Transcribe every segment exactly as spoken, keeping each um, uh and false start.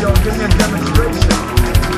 Yo, give me a demonstration.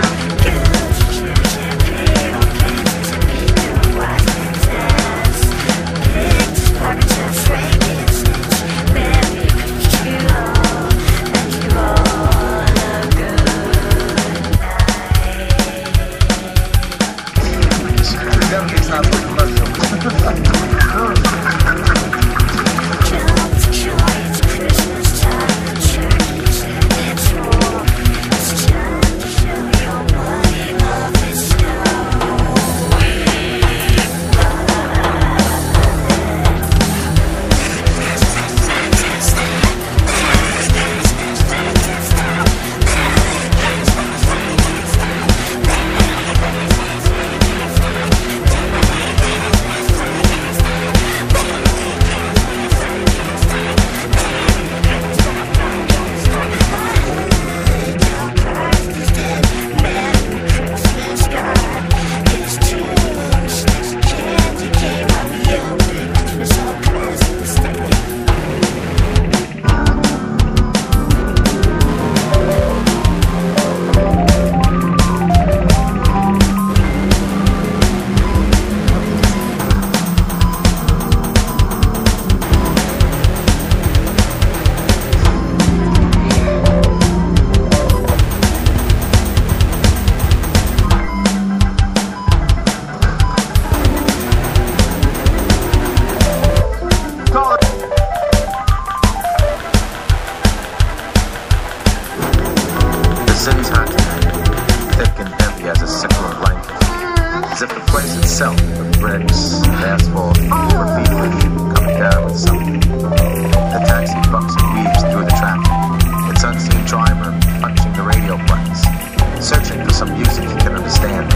itself, the bricks, the asphalt, graffiti coming down with something. The taxi bucks and weaves through the traffic. Its unseen driver punching the radio buttons, searching for some music he can understand.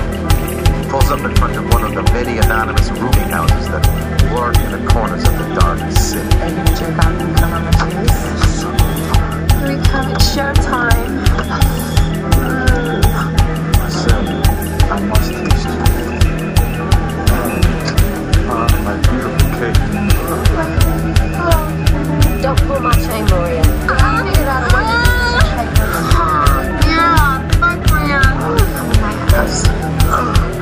He pulls up in front of one of the many anonymous rooming houses that lurk in the corners of the dark city. Are you gonna jerk off and come on my face? We come, it's showtime. Listen, I must taste you. Ah, my beautiful cake. Oh, don't pull my chain, Maria. I figured out a way to do this. Yeah, fuck Maria. Oh my gosh.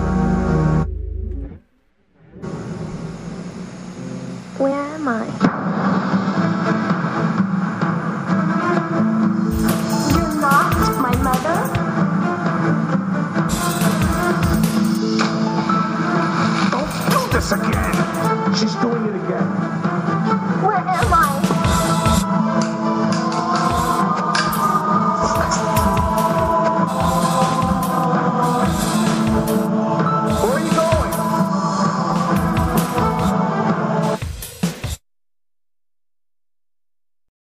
Where am I?